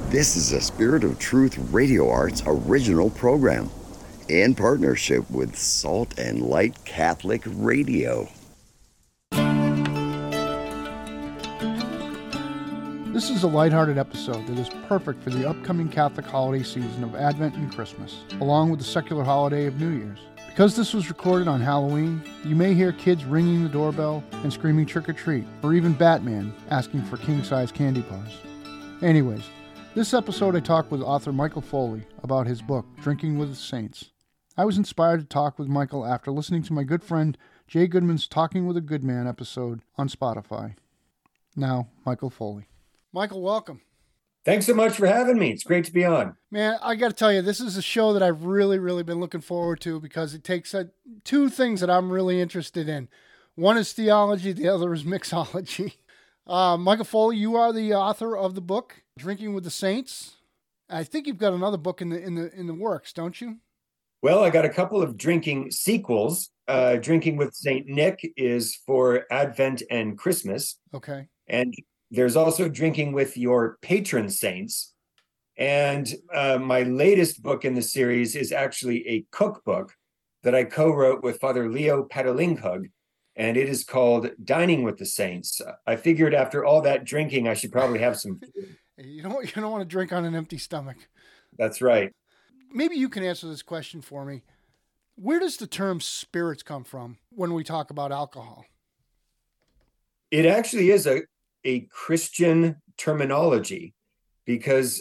This is a Spirit of Truth Radio Arts original program in partnership with Salt and Light Catholic Radio. This is a lighthearted episode that is perfect for the upcoming Catholic holiday season of Advent and Christmas, along with the secular holiday of New Year's. Because this was recorded on Halloween, you may hear kids ringing the doorbell and screaming trick or treat, or even Batman asking for king-size candy bars. Anyways, this episode I talked with author Michael Foley about his book, Drinking with the Saints. I was inspired to talk with Michael after listening to my good friend Jay Goodman's Talking with a Good Man episode on Spotify. Now, Michael Foley. Michael, welcome. Thanks so much for having me. It's great to be on. Man, I got to tell you, this is a show that I've really been looking forward to because it takes two things that I'm really interested in. One is theology, the other is mixology. Michael Foley, you are the author of the book, Drinking with the Saints. I think you've got another book in the works, don't you? Well, I got a couple of drinking sequels. Drinking with Saint Nick is for Advent and Christmas. Okay. And there's also Drinking with Your Patron Saints. And my latest book in the series is actually a cookbook that I co-wrote with Father Leo Patalinghug, and it is called Dining with the Saints. I figured after all that drinking, I should probably have some food. You don't want to drink on an empty stomach. That's right. Maybe you can answer this question for me. Where does the term spirits come from when we talk about alcohol? It actually is a Christian terminology because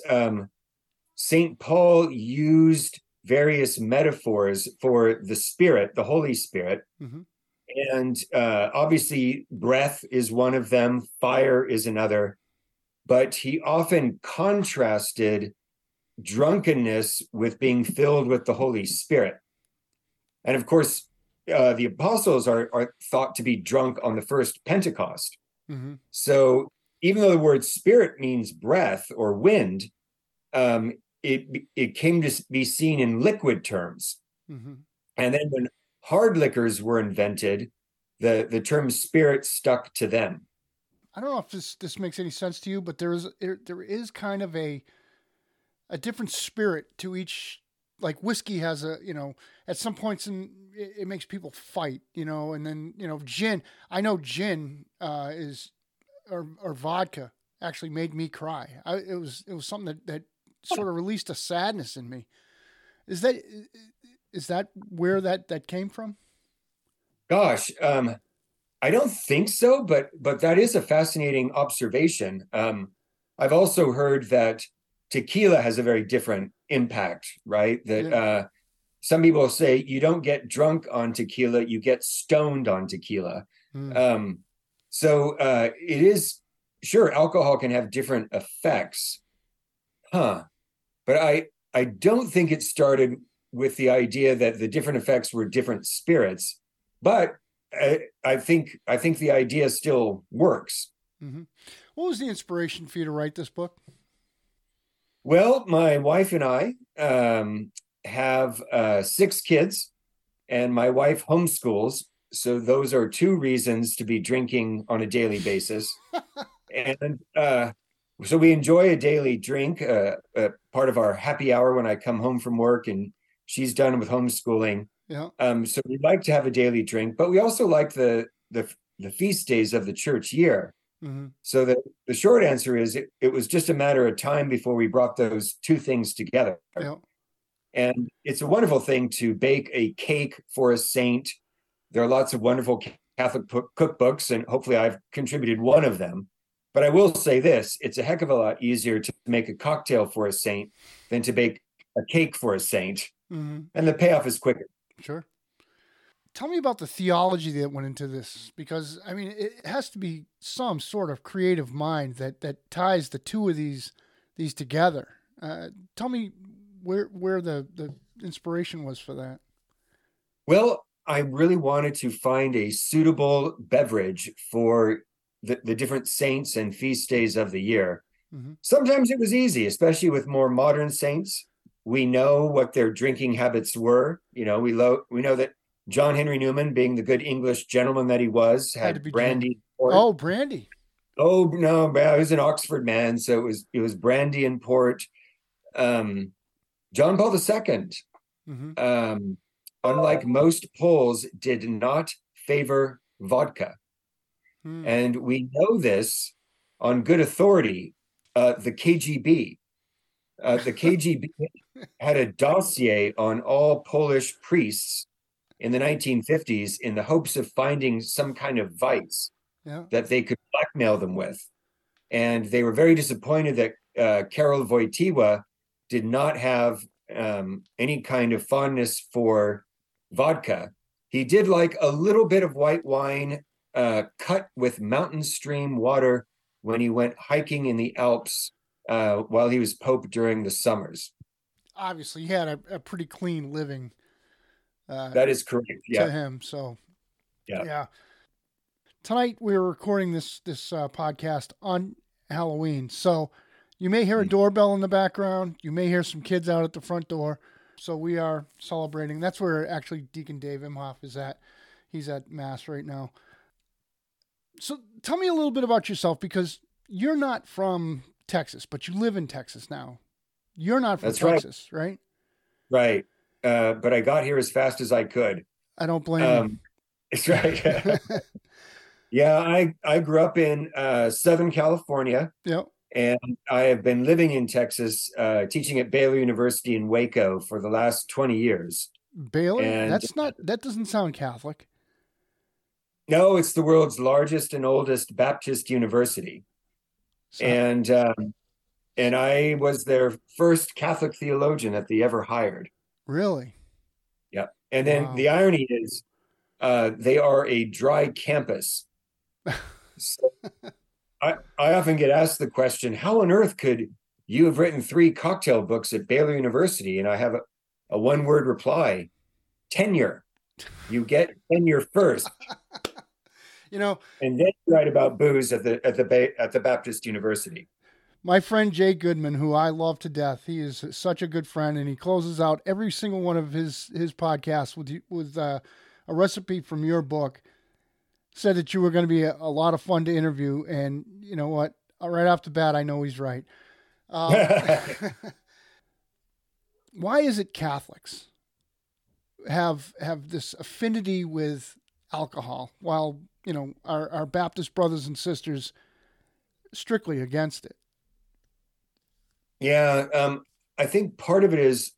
St. Paul used various metaphors for the Spirit, the Holy Spirit. Mm-hmm. And obviously breath is one of them, fire is another, but he often contrasted drunkenness with being filled with the Holy Spirit. And of course, the apostles are thought to be drunk on the first Pentecost. Mm-hmm. So even though the word spirit means breath or wind, it came to be seen in liquid terms. Mm-hmm. And then when hard liquors were invented, the term spirit stuck to them. I don't know if this makes any sense to you, but there is kind of a different spirit to each. Like whiskey has at some points it makes people fight, and then, gin. I know gin or vodka actually made me cry. It was something that sort of released a sadness in me. Is that where that came from? Gosh, I don't think so, but that is a fascinating observation. I've also heard that tequila has a very different impact, right? That some people say you don't get drunk on tequila, you get stoned on tequila. So it is, sure, alcohol can have different effects, but I don't think it started with the idea that the different effects were different spirits, but I think the idea still works. Mm-hmm. What was the inspiration for you to write this book? Well, my wife and I have 6 kids, and my wife homeschools. So those are 2 reasons to be drinking on a daily basis. And so we enjoy a daily drink, part of our happy hour when I come home from work and she's done with homeschooling. Yeah. So we like to have a daily drink, but we also like the feast days of the church year. Mm-hmm. So the short answer is it was just a matter of time before we brought those 2 things together. Yeah. And it's a wonderful thing to bake a cake for a saint. There are lots of wonderful Catholic cookbooks, and hopefully I've contributed one of them. But I will say this, it's a heck of a lot easier to make a cocktail for a saint than to bake a cake for a saint. Mm-hmm. And the payoff is quicker. Sure. Tell me about the theology that went into this, because I mean, it has to be some sort of creative mind that ties the 2 of these together. Tell me where the inspiration was for that. Well, I really wanted to find a suitable beverage for the different saints and feast days of the year. Mm-hmm. Sometimes it was easy, especially with more modern saints. We know what their drinking habits were. We know that John Henry Newman, being the good English gentleman that he was, had brandy. Oh, brandy. Oh no, I was an Oxford man, so it was brandy and port. Um, John Paul II, Hmm. um, unlike most Poles, did not favor vodka. Hmm. And we know this on good authority. The KGB. The KGB had a dossier on all Polish priests in the 1950s in the hopes of finding some kind of vice Yeah. that they could blackmail them with. And they were very disappointed that Karol Wojtyła did not have any kind of fondness for vodka. He did like a little bit of white wine cut with mountain stream water when he went hiking in the Alps while he was Pope during the summers. Obviously, he had a pretty clean living That is correct. to Yeah. him. So, Yeah. yeah. Tonight we're recording this podcast on Halloween. So, you may hear a doorbell in the background. You may hear some kids out at the front door. So we are celebrating. That's where actually Deacon Dave Imhoff is at. He's at Mass right now. So tell me a little bit about yourself, because you're not from Texas, but you live in Texas now. You're not from That's right. Texas, right? Right. But I got here as fast as I could. I don't blame It's right. you. Yeah, I grew up in Southern California, Yep. and I have been living in Texas, teaching at Baylor University in Waco for the last 20 years. Baylor? And That doesn't sound Catholic. no, it's the world's largest and oldest Baptist university. So, And I was their first Catholic theologian that they ever hired. really? Yeah. And then Wow. the irony is they are a dry campus. So I often get asked the question, how on earth could you have written 3 cocktail books at Baylor University? And I have a one-word reply: tenure. You get tenure first, You know, and then you write about booze at the Baptist University. my friend Jay Goodman, who I love to death, he is such a good friend, and he closes out every single one of his podcasts with a recipe from your book. Said that you were going to be a lot of fun to interview, and you know what? Right off the bat, I know he's right. Why is it Catholics have this affinity with alcohol, while our Baptist brothers and sisters strictly against it? Yeah, I think part of it is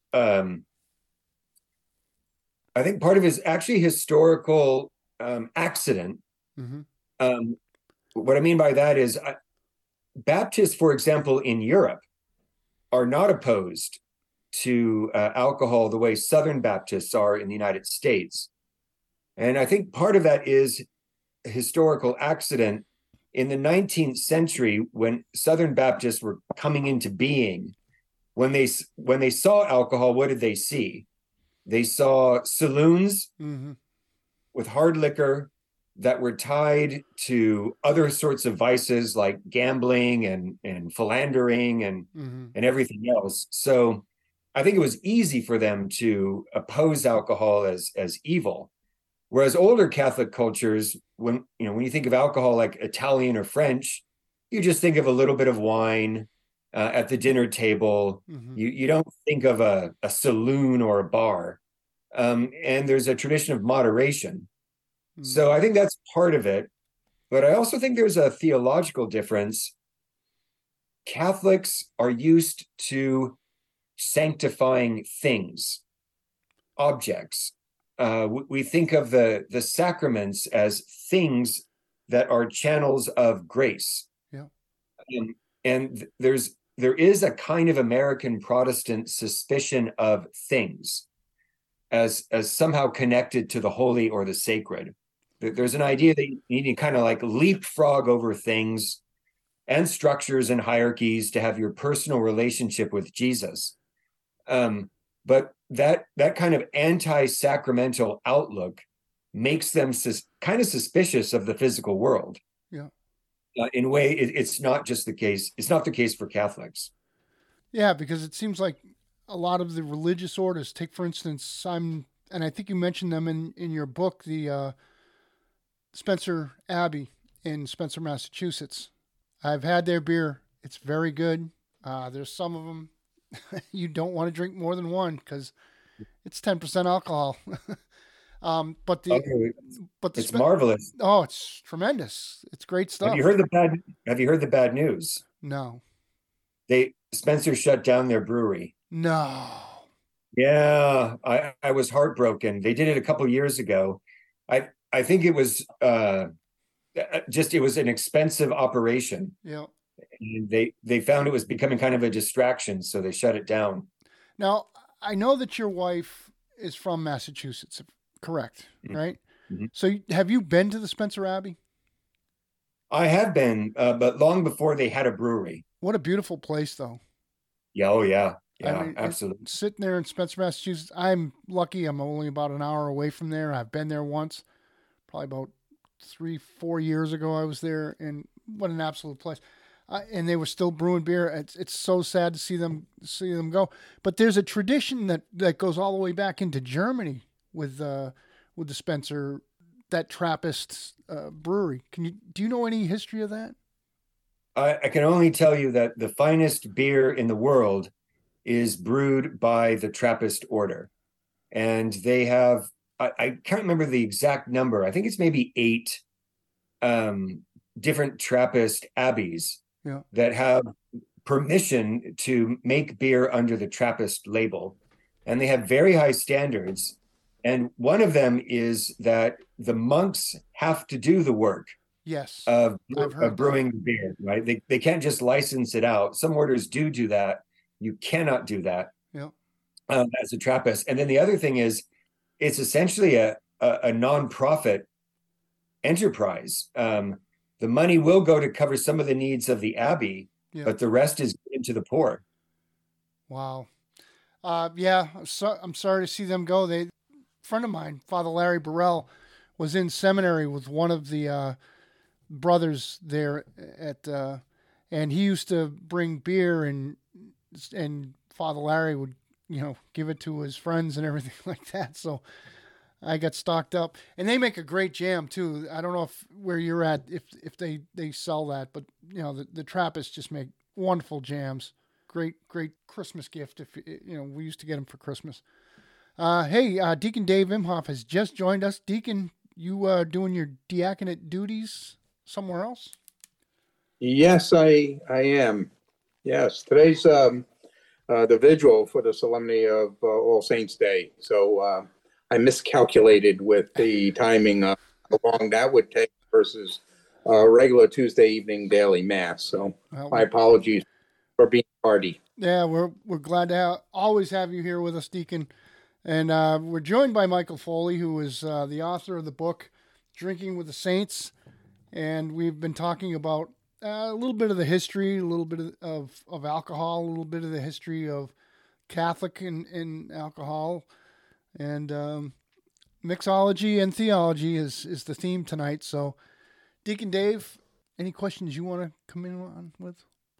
actually historical accident. Mm-hmm. What I mean by that is Baptists, for example, in Europe, are not opposed to alcohol the way Southern Baptists are in the United States. And I think part of that is a historical accident. In the 19th century, when Southern Baptists were coming into being, when they saw alcohol, what did they see? They saw saloons Mm-hmm. with hard liquor that were tied to other sorts of vices like gambling and philandering Mm-hmm. and everything else. So I think it was easy for them to oppose alcohol as evil. Whereas older Catholic cultures, when you think of alcohol like Italian or French, you just think of a little bit of wine at the dinner table. Mm-hmm. You don't think of a saloon or a bar. And there's a tradition of moderation. Mm-hmm. So I think that's part of it. But I also think there's a theological difference. Catholics are used to sanctifying things, objects. We think of the sacraments as things that are channels of grace. Yeah. And there is a kind of American Protestant suspicion of things as somehow connected to the holy or the sacred. There's an idea that you need to kind of like leapfrog over things and structures and hierarchies to have your personal relationship with Jesus. But that kind of anti-sacramental outlook makes them kind of suspicious of the physical world. Yeah. In a way, it's not just the case. It's not the case for Catholics. Yeah, because it seems like a lot of the religious orders, take for instance, and I think you mentioned them in your book, the Spencer Abbey in Spencer, Massachusetts. I've had their beer. It's very good. There's some of them you don't want to drink more than one because it's 10% alcohol. But the Okay, but the it's marvelous. oh, it's tremendous. It's great Have stuff. you heard the bad? Have you heard the bad news? No, They Spencer shut down their brewery. no. Yeah, I was heartbroken. They did it a couple years ago. I think it was just it was an expensive operation. Yeah. And they found it was becoming kind of a distraction, so they shut it down. Now I know that your wife is from Massachusetts, correct? Right. Mhm. So have you been to the Spencer Abbey? I have been, but long before they had a brewery. What a beautiful place, though. Yeah, oh yeah, I yeah, mean, absolutely. sitting there in Spencer, Massachusetts, I'm lucky. I'm only about an hour away from there. I've been there once, probably about 3, 4 years ago. I was there, and what an absolute place! And they were still brewing beer. It's so sad to see them go. But there's a tradition that goes all the way back into Germany with the Spencer, that Trappist brewery. Do you know any history of that? I can only tell you that the finest beer in the world is brewed by the Trappist order. And they have, I can't remember the exact number. I think it's maybe 8 different Trappist abbeys Yeah. that have permission to make beer under the Trappist label. And they have very high standards. And one of them is that the monks have to do the work Yes. of I've heard brewing beer, right? They can't just license it out. Some orders do that. You cannot do that Yeah. as a Trappist. And then the other thing is, it's essentially a nonprofit enterprise. The money will go to cover some of the needs of the abbey, Yeah. but the rest is given to the poor. Wow. Yeah. I'm sorry to see them go. A friend of mine, Father Larry Burrell, was in seminary with one of the brothers there and he used to bring beer and Father Larry would give it to his friends and everything like that. So I got stocked up, and they make a great jam too. I don't know where you're at if they sell that, but the Trappists just make wonderful jams. Great Christmas gift if we used to get them for Christmas. Hey, Deacon Dave Imhoff has just joined us. Deacon, you doing your diaconate duties somewhere else? Yes, I am. Yes, today's the vigil for the solemnity of All Saints Day. So I miscalculated with the timing of how long that would take versus regular Tuesday evening daily mass. So my apologies for being tardy. Yeah, we're glad to always have you here with us, Deacon. And we're joined by Michael Foley, who is the author of the book Drinking with the Saints. And we've been talking about a little bit of the history, a little bit of alcohol, a little bit of the history of Catholic and alcohol. And mixology and theology is the theme tonight. So, Deacon Dave, any questions you want to come in on with?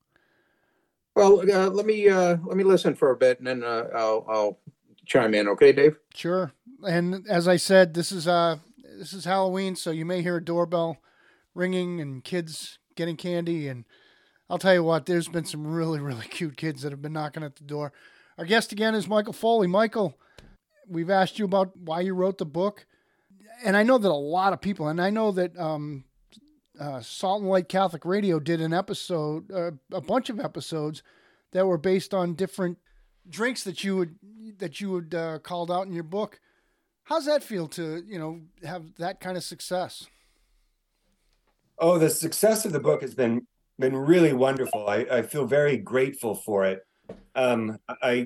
Well, let me listen for a bit, and then I'll chime in. Okay, Dave? Sure. And as I said, this is Halloween, so you may hear a doorbell ringing and kids getting candy. And I'll tell you what, there's been some really, really cute kids that have been knocking at the door. Our guest again is Michael Foley. Michael, we've asked you about why you wrote the book. And I know that a lot of people, and I know that Salt and Light Catholic Radio did an episode, a bunch of episodes that were based on different drinks that you would called out in your book. How's that feel to, have that kind of success? Oh, the success of the book has been really wonderful. I feel very grateful for it. I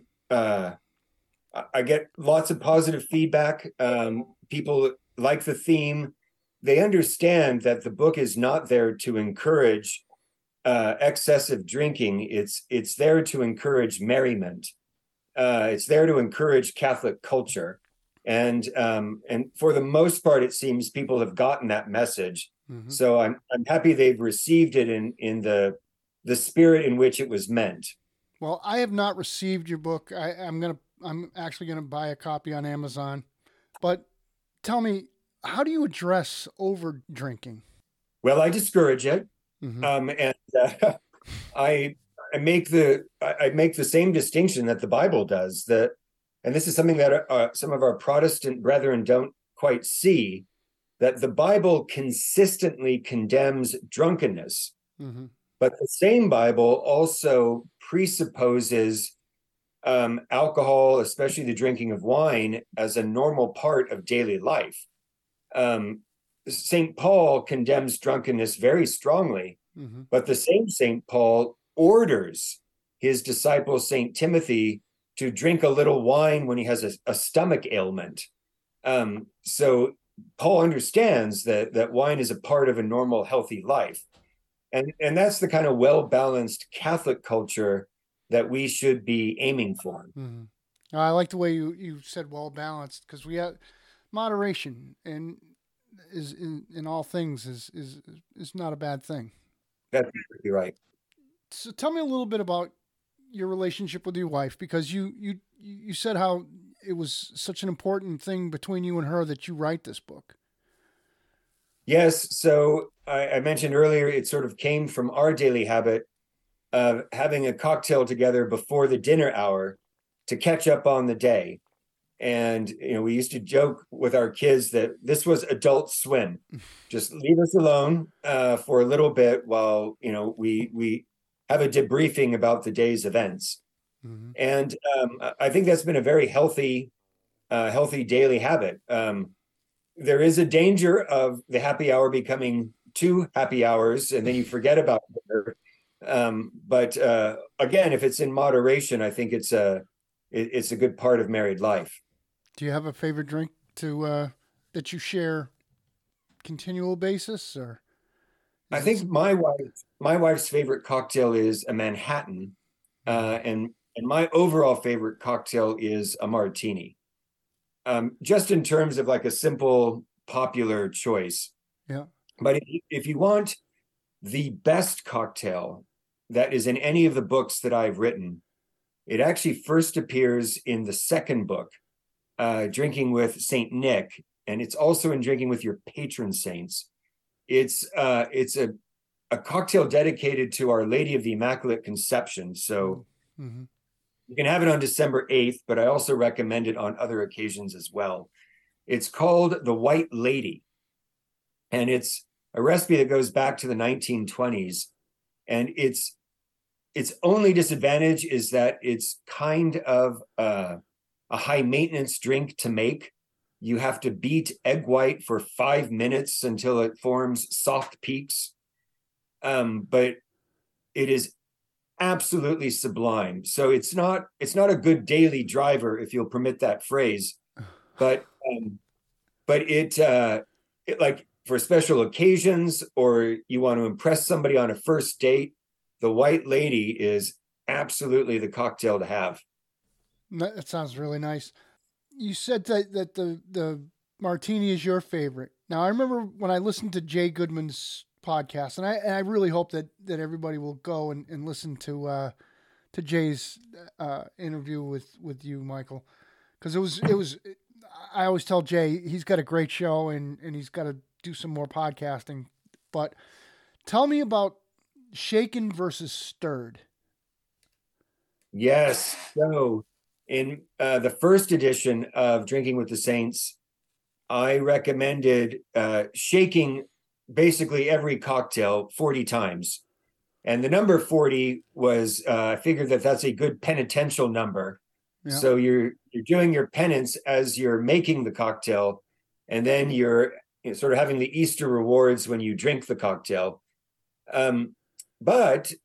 get lots of positive feedback. People like the theme. They understand that the book is not there to encourage excessive drinking. It's there to encourage merriment. It's there to encourage Catholic culture. And for the most part, it seems people have gotten that message. Mm-hmm. So I'm happy they've received it in the spirit in which it was meant. Well, I have not received your book. I'm actually gonna buy a copy on Amazon. But tell me, how do you address over drinking? Well, I discourage it. And I make the same distinction that the Bible does, that, and this is something that some of our Protestant brethren don't quite see, that the Bible consistently condemns drunkenness, but the same Bible also presupposes alcohol, especially the drinking of wine, as a normal part of daily life. St. Paul condemns drunkenness very strongly, but the same St. Paul orders his disciple, St. Timothy, to drink a little wine when he has a stomach ailment. So Paul understands that wine is a part of a normal, healthy life. And that's the kind of well-balanced Catholic culture that we should be aiming for. I like the way you said well-balanced, because we have moderation and is in all things is not a bad thing. That's exactly right. So tell me a little bit about your relationship with your wife, because you said how it was such an important thing between you and her that you write this book. Yes. So I mentioned earlier, it sort of came from our daily habit of having a cocktail together before the dinner hour to catch up on the day. And, we used to joke with our kids that this was Adult Swim. Just leave us alone for a little bit while, we have a debriefing about the day's events. And I think that's been a very healthy daily habit. There is a danger of the happy hour becoming 2 happy hours, and then you forget about dinner. But again, if it's in moderation, I think it's a good part of married life. Do you have a favorite drink that you share continual basis, or? I think my wife's favorite cocktail is a Manhattan, and my overall favorite cocktail is a martini. Just in terms of like a simple, popular choice. Yeah. But if you want the best cocktail that is in any of the books that I've written, it actually first appears in the second book, Drinking with Saint Nick, and it's also in Drinking with Your Patron Saints. It's a cocktail dedicated to Our Lady of the Immaculate Conception. So you can have it on December 8th, but I also recommend it on other occasions as well. It's called the White Lady, and it's a recipe that goes back to the 1920s. And its only disadvantage is that it's kind of a high maintenance drink to make. You have to beat egg white for 5 minutes until it forms soft peaks. But it is absolutely sublime. So it's not a good daily driver, if you'll permit that phrase, but it like for special occasions, or you want to impress somebody on a first date, the White Lady is absolutely the cocktail to have. That sounds really nice. You said that the martini is your favorite. Now, I remember when I listened to Jay Goodman's podcast, and I really hope that everybody will go and listen to Jay's interview with you, Michael, because it was. I always tell Jay he's got a great show and he's got to do some more podcasting. But tell me about shaken versus stirred. Yes. So in the first edition of Drinking with the Saints, I recommended shaking basically every cocktail 40 times. And the number 40 was, I figured that's a good penitential number. Yeah. So you're doing your penance as you're making the cocktail, and then you're sort of having the Easter rewards when you drink the cocktail. But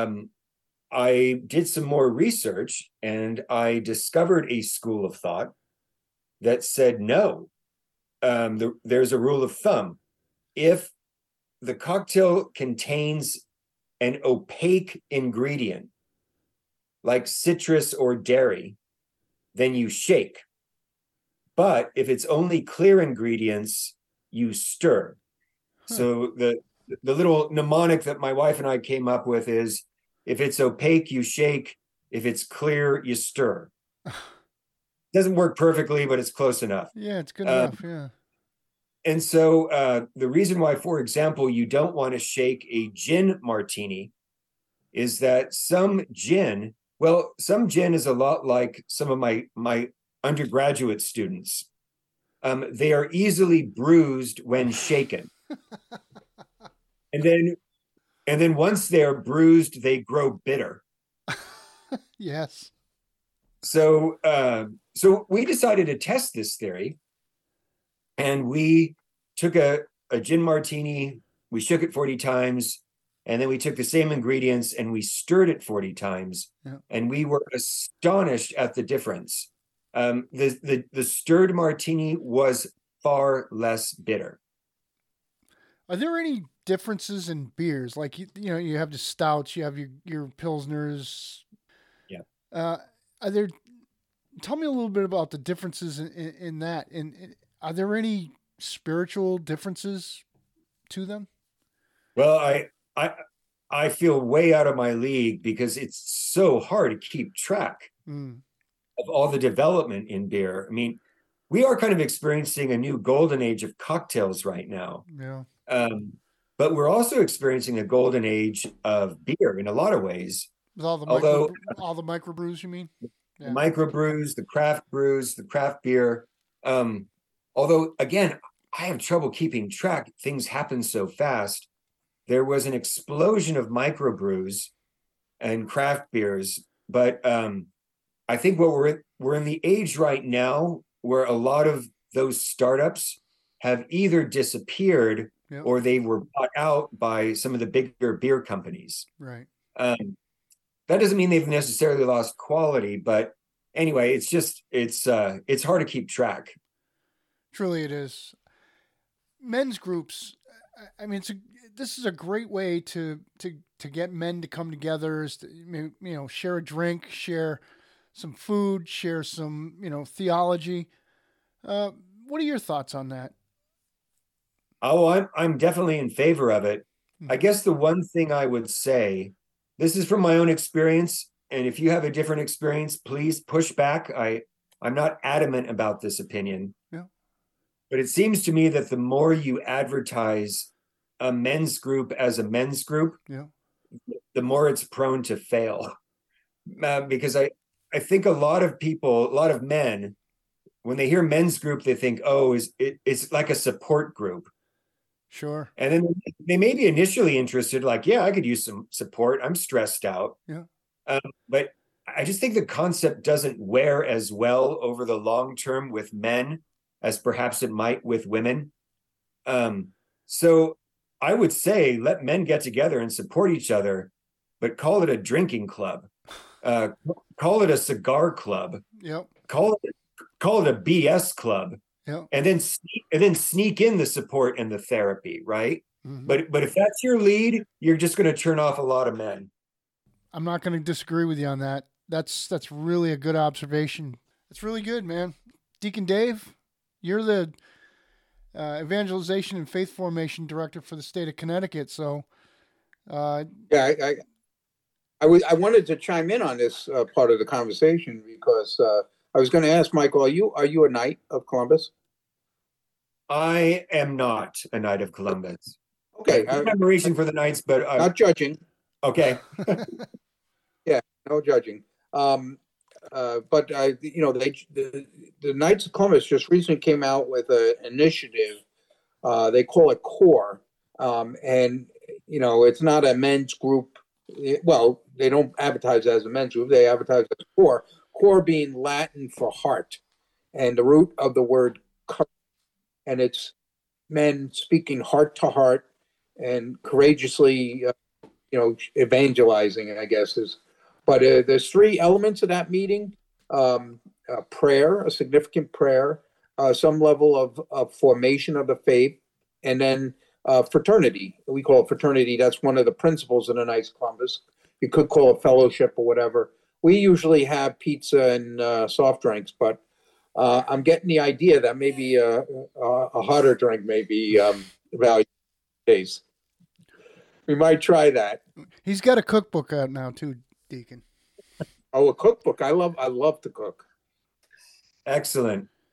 I did some more research, and I discovered a school of thought that said no. There's a rule of thumb. If the cocktail contains an opaque ingredient, like citrus or dairy, then you shake. But if it's only clear ingredients, you stir. So the little mnemonic that my wife and I came up with is, if it's opaque, you shake. If it's clear, you stir. Doesn't work perfectly, but it's close enough. Yeah, it's good enough, yeah. And so the reason why, for example, you don't want to shake a gin martini is that some gin is a lot like some of my undergraduate students. They are easily bruised when shaken. And then once they're bruised, they grow bitter. Yes. So we decided to test this theory, and we took a gin martini, we shook it 40 times, and then we took the same ingredients and we stirred it 40 times, and we were astonished at the difference. The stirred martini was far less bitter. Are there any differences in beers? Like you have the stouts, you have your pilsners. Yeah. Tell me a little bit about the differences in that. And are there any spiritual differences to them? Well, I feel way out of my league because it's so hard to keep track of all the development in beer. I mean, we are kind of experiencing a new golden age of cocktails right now. Yeah. But we're also experiencing a golden age of beer in a lot of ways. With all the microbrews, you mean? Yeah. The microbrews, the craft brews, the craft beer. Although, again, I have trouble keeping track. Things happen so fast. There was an explosion of microbrews and craft beers, but I think what we're in the age right now where a lot of those startups have either disappeared or they were bought out by some of the bigger beer companies. Right. That doesn't mean they've necessarily lost quality, but anyway, it's hard to keep track. Truly, it is. Men's groups. I mean, this is a great way to get men to come together. Is to, share a drink, share some food, share some theology. What are your thoughts on that? Oh, I'm definitely in favor of it. I guess the one thing I would say, this is from my own experience, and if you have a different experience, please push back. I'm not adamant about this opinion. Yeah. But it seems to me that the more you advertise a men's group as a men's group, the more it's prone to fail. Because I think a lot of men, when they hear men's group, they think, it's like a support group. Sure. And then they may be initially interested, like, yeah, I could use some support. I'm stressed out. Yeah. But I just think the concept doesn't wear as well over the long term with men as perhaps it might with women. So I would say let men get together and support each other, but call it a drinking club. Call it a cigar club. Yep. Call it a BS club. Yep. And then sneak in the support and the therapy, right? Mm-hmm. But if that's your lead, you're just going to turn off a lot of men. I'm not going to disagree with you on that. That's really a good observation. It's really good, man. Deacon Dave, you're the evangelization and faith formation director for the state of Connecticut. So, I wanted to chime in on this part of the conversation because I was going to ask Michael, are you a Knight of Columbus? I am not a Knight of Columbus. Okay, admiration for the Knights, but not judging. Okay. Yeah, no judging. But the Knights of Columbus just recently came out with an initiative. They call it CORE, and it's not a men's group. Well, they don't advertise as a men's group. They advertise as CORE. CORE being Latin for heart, and the root of the word courage, and it's men speaking heart to heart and courageously, evangelizing, I guess is. But there's three elements of that meeting: prayer, a significant prayer, some level of formation of the faith, and then fraternity. We call it fraternity. That's one of the principles in the Knights of Columbus. You could call it fellowship or whatever. We usually have pizza and soft drinks, but I'm getting the idea that maybe a hotter drink may be valued days. We might try that. He's got a cookbook out now too, Deacon. Oh, a cookbook! I love to cook. Excellent.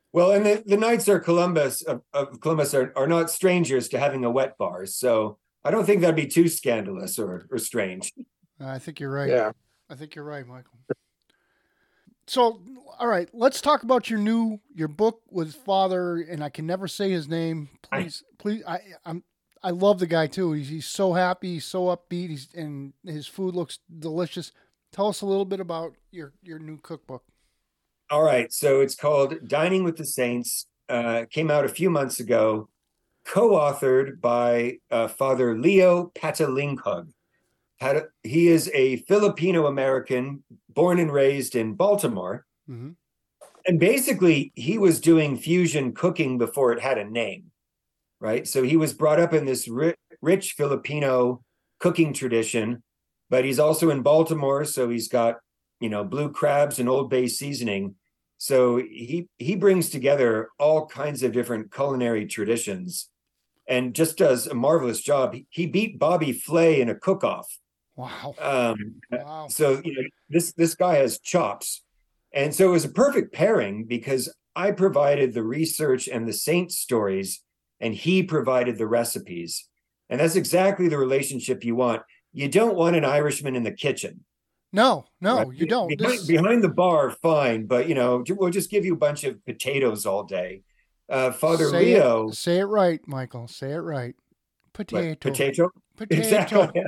Well, and the Knights of Columbus are not strangers to having a wet bar, so I don't think that'd be too scandalous or strange. I think you're right. Yeah. I think you're right, Michael. So, all right, let's talk about your book with Father, and I can never say his name. Please, I love the guy too. He's so happy, he's so upbeat, and his food looks delicious. Tell us a little bit about your new cookbook. All right, so it's called Dining with the Saints. Came out a few months ago, co-authored by Father Leo Patalinghug. He is a Filipino-American born and raised in Baltimore. Mm-hmm. And basically, he was doing fusion cooking before it had a name, right? So he was brought up in this rich Filipino cooking tradition, but he's also in Baltimore, so he's got, blue crabs and Old Bay seasoning. So he brings together all kinds of different culinary traditions and just does a marvelous job. He beat Bobby Flay in a cook-off. Wow. Wow. So this guy has chops. And so it was a perfect pairing because I provided the research and the saint stories, and he provided the recipes. And that's exactly the relationship you want. You don't want an Irishman in the kitchen. No, Right? You don't. Behind the bar, fine, but we'll just give you a bunch of potatoes all day. Father Leo. Say it right, Michael. Say it right. Potato? Exactly.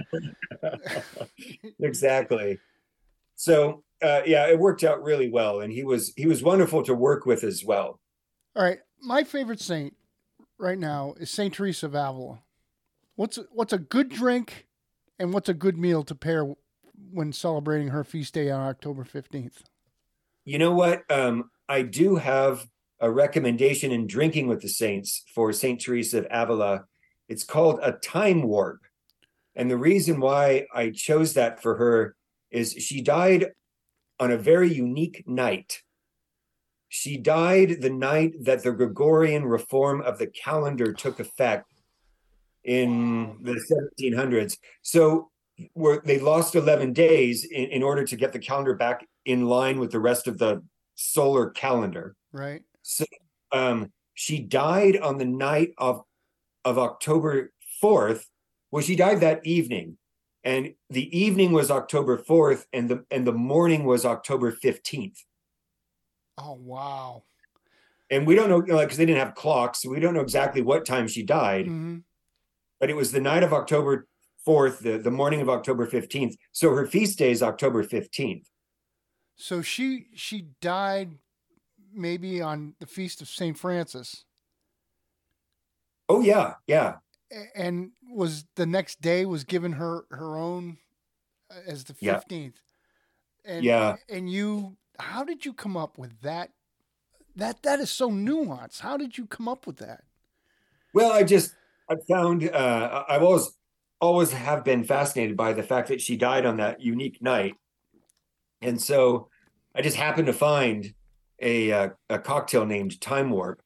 Exactly. So it worked out really well, and he was wonderful to work with as well. All right, my favorite saint right now is Saint Teresa of Avila. What's a good drink, and what's a good meal to pair when celebrating her feast day on October 15th? You know what? I do have a recommendation in drinking with the saints for Saint Teresa of Avila. It's called a time warp. And the reason why I chose that for her is she died on a very unique night. She died the night that the Gregorian reform of the calendar took effect in the 1700s. So they lost 11 days in order to get the calendar back in line with the rest of the solar calendar. Right. So she died on the night of October 4th. Well, she died that evening, and the evening was October 4th, and the morning was October 15th. Oh, wow. And we don't know, because they didn't have clocks, so we don't know exactly what time she died. Mm-hmm. But it was the night of October 4th, the morning of October 15th. So her feast day is October 15th. So she died maybe on the feast of St. Francis. Oh, yeah, yeah. And was the next day was given her own as the 15th. Yeah. And how did you come up with that? That is so nuanced. How did you come up with that? Well, I found I've always have been fascinated by the fact that she died on that unique night. And so I just happened to find a cocktail named Time Warp.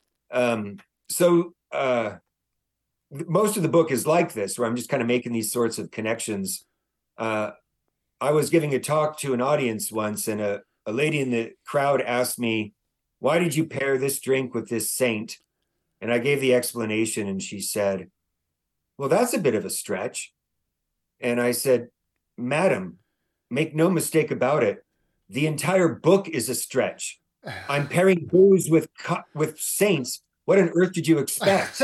Most of the book is like this, where I'm just kind of making these sorts of connections. I was giving a talk to an audience once, and a lady in the crowd asked me, "Why did you pair this drink with this saint?" And I gave the explanation, and she said, "Well, that's a bit of a stretch." And I said, "Madam, make no mistake about it. The entire book is a stretch. I'm pairing booze with saints. What on earth did you expect?"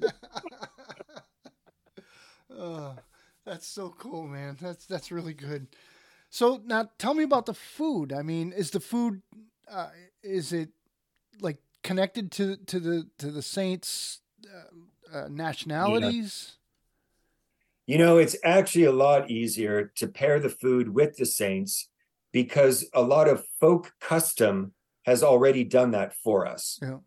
That's so cool, man. That's really good. So now tell me about the food. I mean, is the food is it like connected to the saints' nationalities? It's actually a lot easier to pair the food with the saints because a lot of folk custom has already done that for us. Yeah.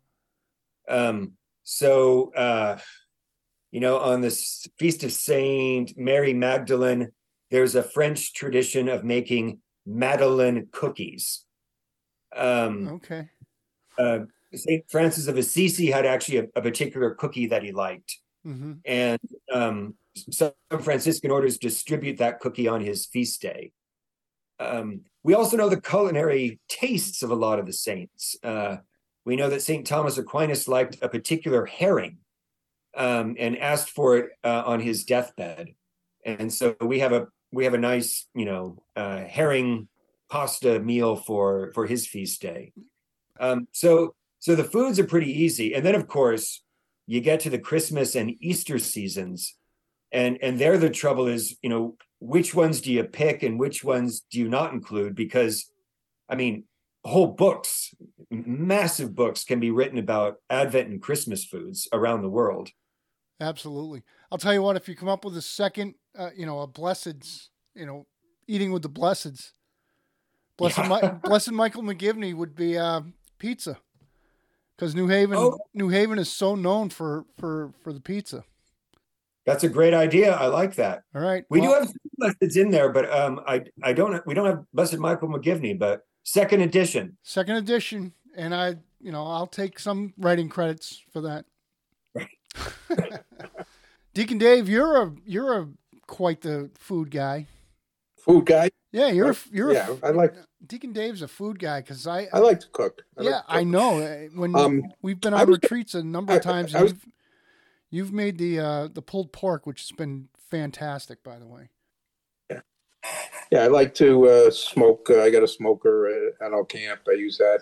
On the Feast of Saint Mary Magdalene, there's a French tradition of making Madeleine cookies. Okay. Saint Francis of Assisi had actually a particular cookie that he liked. Mm-hmm. And some Franciscan orders distribute that cookie on his feast day. We also know the culinary tastes of a lot of the saints. we know that St. Thomas Aquinas liked a particular herring, and asked for it on his deathbed. And so we have a nice, herring pasta meal for his feast day. So the foods are pretty easy. And then, of course, you get to the Christmas and Easter seasons, and there the trouble is, which ones do you pick and which ones do you not include? Because, I mean, whole books, massive books can be written about Advent and Christmas foods around the world. Absolutely. I'll tell you what, if you come up with a second, a Blesseds, eating with the Blesseds, Blessed Michael McGivney would be pizza, because New Haven is so known for the pizza. That's a great idea. I like that. All right. We do have Blesseds in there, but we don't have Blessed Michael McGivney, but second edition. Second edition, and I'll take some writing credits for that. Right. Deacon Dave, you're quite the food guy. Food guy? Yeah, I like Deacon Dave's a food guy, because I like to cook. I know. When we've been on retreats a number of times, you've made the pulled pork, which has been fantastic, by the way. Yeah, I like to smoke. I got a smoker at our camp. I use that.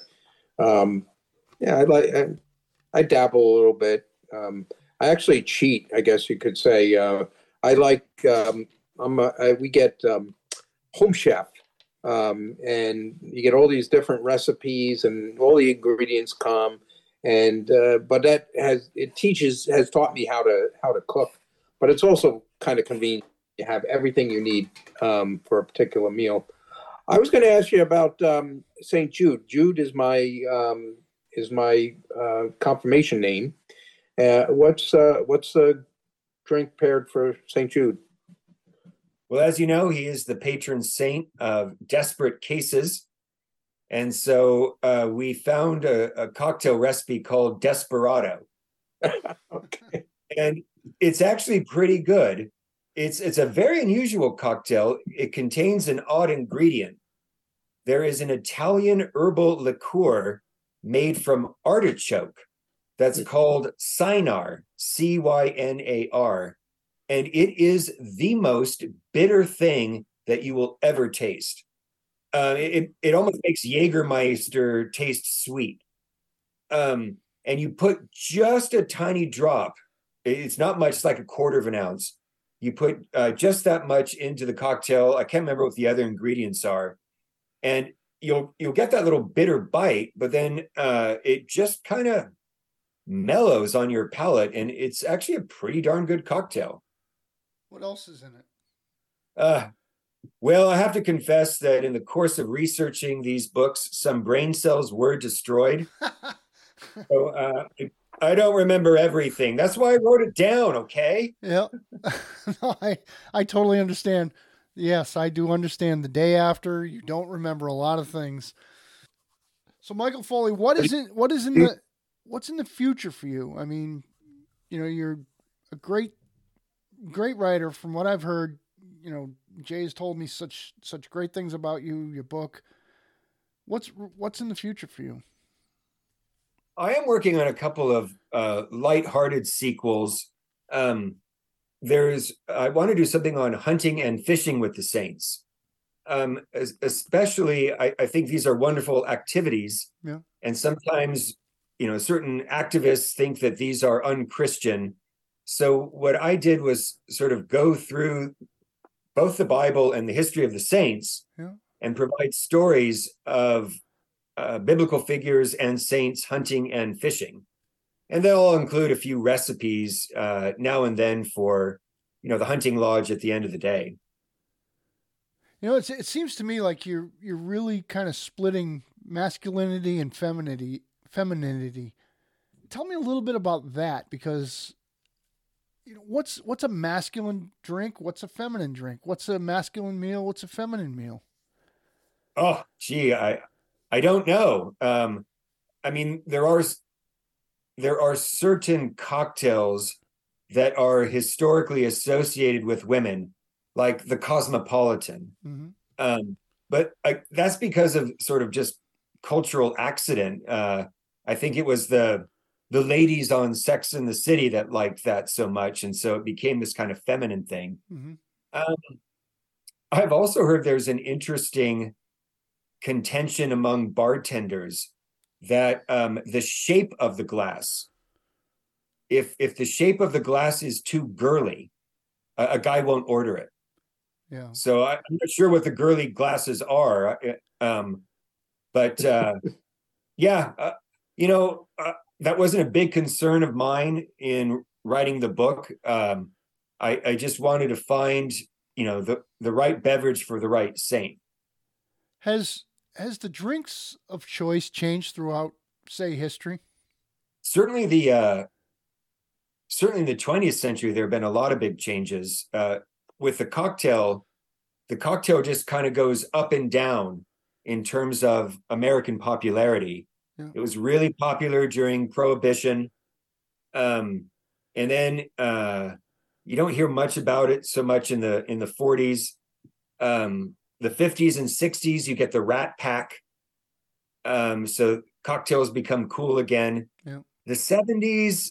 I dabble a little bit. I actually cheat, I guess you could say. I like. We get Home Chef, and you get all these different recipes, and all the ingredients come. And but that has taught me how to cook. But it's also kind of convenient. You have everything you need for a particular meal. I was going to ask you about St. Jude. Jude is my confirmation name. What's the drink paired for St. Jude? Well, as you know, he is the patron saint of desperate cases. And so we found a cocktail recipe called Desperado. Okay. And it's actually pretty good. It's a very unusual cocktail. It contains an odd ingredient. There is an Italian herbal liqueur made from artichoke that's called Cynar, Cynar. And it is the most bitter thing that you will ever taste. It almost makes Jägermeister taste sweet. And you put just a tiny drop. It's not much, it's like a quarter of an ounce. You put just that much into the cocktail. I can't remember what the other ingredients are. And you'll get that little bitter bite, but then it just kind of mellows on your palate. And it's actually a pretty darn good cocktail. What else is in it? Well, I have to confess that in the course of researching these books, some brain cells were destroyed. So I don't remember everything. That's why I wrote it down, okay? Yeah. No, I totally understand. Yes, I do understand. The day after, you don't remember a lot of things. So, Michael Foley, what's in the future for you? I mean, you're a great writer. From what I've heard, Jay's told me such great things about you, your book. What's in the future for you? I am working on a couple of lighthearted sequels. I want to do something on hunting and fishing with the saints. Especially, I think these are wonderful activities. Yeah. And sometimes, certain activists think that these are unchristian. So what I did was sort of go through both the Bible and the history of the saints, yeah, and provide stories of biblical figures and saints hunting and fishing. And they'll include a few recipes now and then for, the hunting lodge at the end of the day. It seems to me like you're really kind of splitting masculinity and femininity. Tell me a little bit about that, because what's a masculine drink? What's a feminine drink? What's a masculine meal? What's a feminine meal? Oh, gee, I don't know. I mean, there are certain cocktails that are historically associated with women, like the Cosmopolitan. Mm-hmm. But that's because of sort of just cultural accident. I I think it was the ladies on Sex and the City that liked that so much, and so it became this kind of feminine thing. Mm-hmm. I've also heard there's an interesting contention among bartenders that the shape of the glass, if the shape of the glass is too girly, a guy won't order it. Yeah. So I'm not sure what the girly glasses are, but yeah, that wasn't a big concern of mine in writing the book. I just wanted to find, the right beverage for the right saint. Has the drinks of choice changed throughout, say, history? Certainly the 20th century, there have been a lot of big changes. With the cocktail just kind of goes up and down in terms of American popularity. Yeah. It was really popular during Prohibition. And then you don't hear much about it so much in the 40s. The 50s and 60s, you get the Rat Pack. So cocktails become cool again. Yeah. The 70s,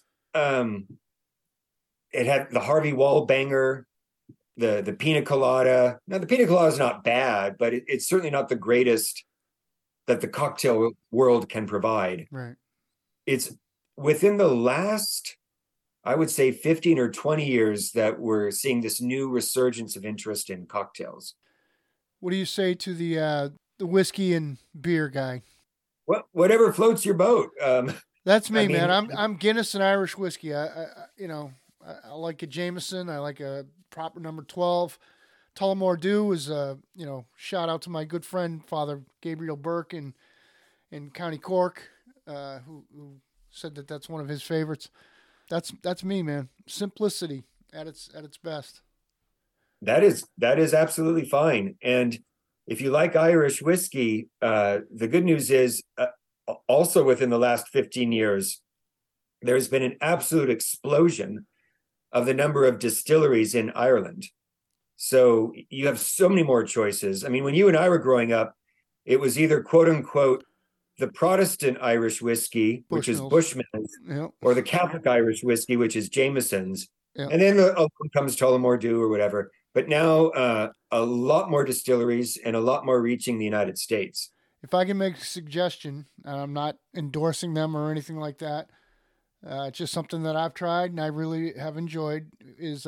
it had the Harvey Wallbanger, the Pina Colada. Now, the Pina Colada is not bad, but it's certainly not the greatest that the cocktail world can provide. Right. It's within the last, I would say, 15 or 20 years that we're seeing this new resurgence of interest in cocktails. What do you say to the whiskey and beer guy? Whatever floats your boat. That's me, man. I'm Guinness and Irish whiskey. I like a Jameson. I like a proper number 12. Tullamore Dew is shout out to my good friend Father Gabriel Burke in County Cork, who said that that's one of his favorites. That's me, man. Simplicity at its best. That is absolutely fine. And if you like Irish whiskey, the good news is also within the last 15 years, there's been an absolute explosion of the number of distilleries in Ireland. So you have so many more choices. I mean, when you and I were growing up, it was either quote unquote the Protestant Irish whiskey, which is Bushmills, yep, or the Catholic Irish whiskey, which is Jameson's. Yep. And then along comes Tullamore Dew or whatever. But now a lot more distilleries and a lot more reaching the United States. If I can make a suggestion, and I'm not endorsing them or anything like that, it's just something that I've tried and I really have enjoyed, is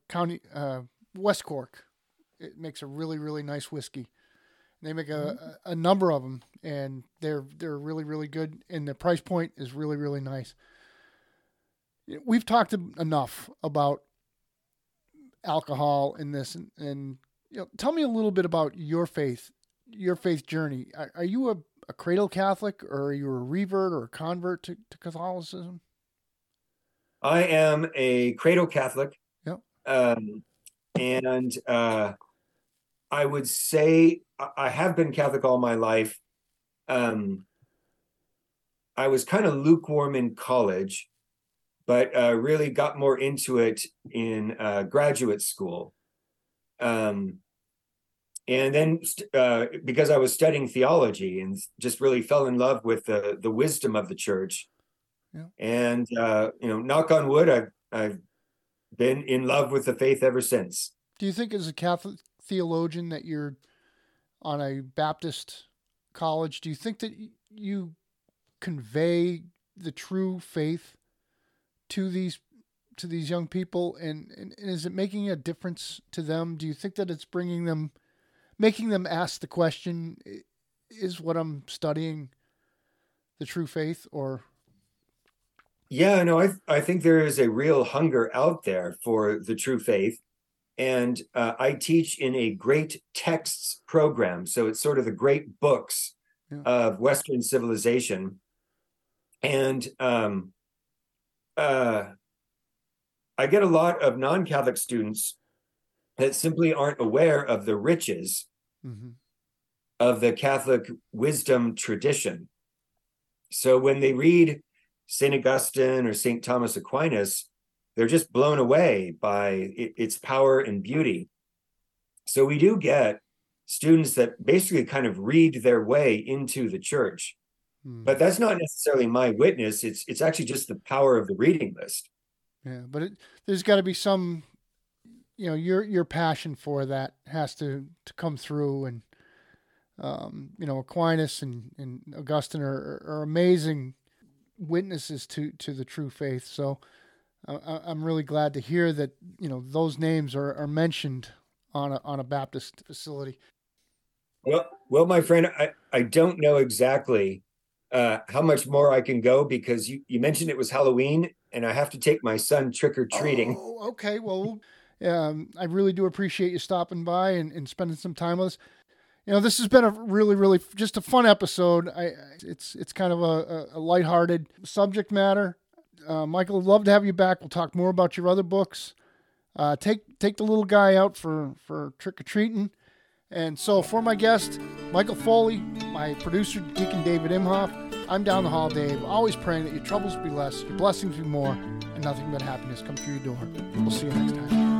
West Cork. It makes a really, really nice whiskey. They make a number of them, and they're really, really good, and the price point is really, really nice. We've talked enough about alcohol in this, and tell me a little bit about your faith journey. Are you a cradle Catholic, or are you a revert or a convert to Catholicism? I am a cradle Catholic. Yep. And I would say I have been Catholic all my life. I was kind of lukewarm in college, but really got more into it in graduate school. And then because I was studying theology and just really fell in love with the wisdom of the church. Yeah. And, knock on wood, I've been in love with the faith ever since. Do you think as a Catholic theologian that you're on a Baptist college, do you think that you convey the true faith to these young people, and is it making a difference to them? Do you think that it's making them ask the question, is what I'm studying the true faith? Or yeah, no, I think there is a real hunger out there for the true faith. And I teach in a great texts program. So it's sort of the great books of Western civilization. And I get a lot of non-Catholic students that simply aren't aware of the riches of the Catholic wisdom tradition. So when they read St. Augustine or St. Thomas Aquinas, they're just blown away by its power and beauty. So we do get students that basically kind of read their way into the church. But that's not necessarily my witness. It's actually just the power of the reading list. Yeah, but there's got to be some, your passion for that has to come through, and Aquinas and Augustine are amazing witnesses to the true faith. So I'm really glad to hear that those names are mentioned on a Baptist facility. Well, my friend, I don't know exactly how much more I can go, because you mentioned it was Halloween and I have to take my son trick-or-treating. Oh, okay. Well, I really do appreciate you stopping by and spending some time with us. This has been a really, really just a fun episode. It's kind of a lighthearted subject matter. Michael, I'd love to have you back. We'll talk more about your other books. Take the little guy out for trick-or-treating. And so for my guest, Michael Foley, my producer, Deacon David Imhoff, I'm Down the Hall Dave, always praying that your troubles be less, your blessings be more, and nothing but happiness come through your door. We'll see you next time.